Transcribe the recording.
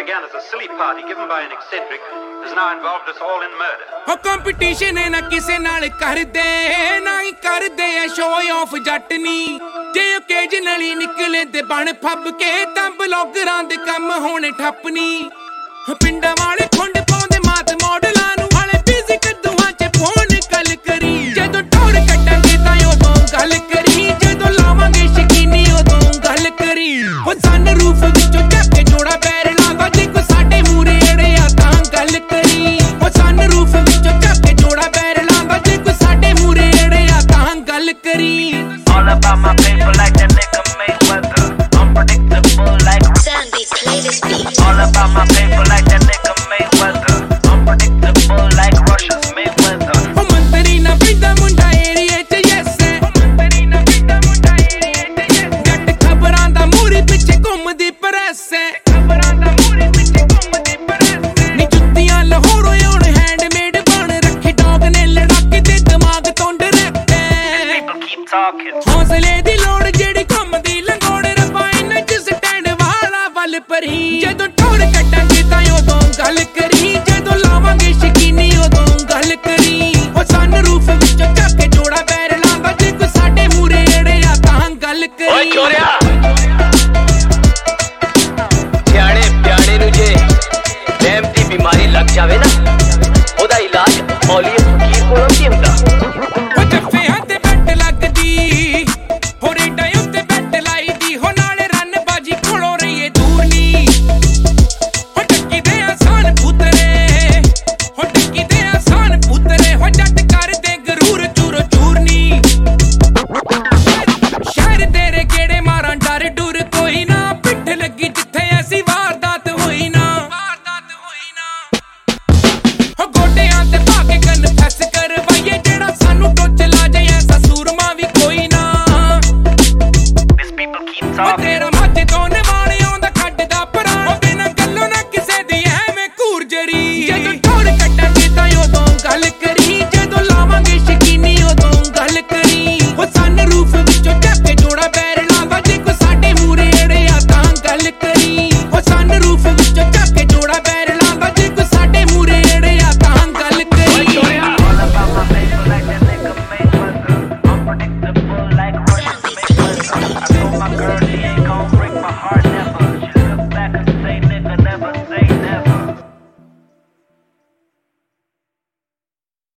began as a silly party given by an eccentric has now involved us all in murder. Oh, competition है ना किसे नाल कर दे ना ही कर दे show off जटनी जे occasionally निकले ते बन फब के तां ब्लॉगरां दे कम होने ठप्पनी पिंडां वाले खुंड पाउंदे मात मॉडलां नूं वाले बिजी कद्दूआं च फोन कल करी जदों टोर कट्टांगे तां उदों गल करी जदों लावांगे शकीनी उदों गल करी ओ सन रूफ विचों झक्के जोड़ा पैर लांदा जे कोई साडे मूरे अड़िया तां गल करी ओ सन रूफ विचों झक्के जोड़ा पैर लांदा जे कोई साडे मूरे अड़िया तां गल करी All about my paper like that nigga Mayweather. Unpredictable like Sandy, play this beat. All about my paper like that nigga Mayweather. Unpredictable like Russia's Mayweather. ओ मंतरी ना पिंदा मुंडा एरिया च यस है ओ मंतरी ना पिंदा मुंडा एरिया च यस जट खबरां दा मूरी पिछे घुमदी प्रैस है खबरां दा मूरी पिछे घुमदी प्रैस है नी जुत्तियां लाहौरों हुण हैंडमेड बन रखे डॉग ने लड़ाके ते दिमाग तोंड रखते People keep talking. हौसले दी लोड़ जेड़ी घुमदी लंगोड़ रबाइन च स्टैंड वाला वल परी जदों टोर कट्टांगे तां उदों गल करी जदों लावांगे शकीनी उदों गल करी ओ सन रूफ विचों झक्के जोड़ा पैर लांदा जे कोई साडे मूरे अड़िया तां गल करी ਓਏ ਚੋਰਿਆ ਸਿਆਣੇ ਪਿਆਣੇ ਨੂੰ ਜੇ ਵਹਿਮ ਦੀ ਬਿਮਾਰੀ ਲੱਗ ਜਾਵੇ ਨਾ ਉਹਦਾ ਇਲਾਜ ਔਲੀਏ ਫਕੀਰ ਕੋਲੋਂ ਨਹੀਂ ਹੁੰਦਾ ओ जफ्फियां ते बैट लगदी हो रेडां उत्ते बैट लाई दी हो नाले रन बाजी खोलो रहिए दूर नी हो टक्की दे आसान पुतरे हो टक्की दे आसान पुतरे हो जट कर दे गरूर चूरो चूरनी शहर तेरे गेड़े मारां डर डुर कोई ना पिठ लगी जिथे ऐसी वारदात होई ना हो गोडियां ते भागे कन्फेस करवाइए जेड़ा सानू टोच ला जाए ऐसा सूरमा भी कोई ना These people keep talking.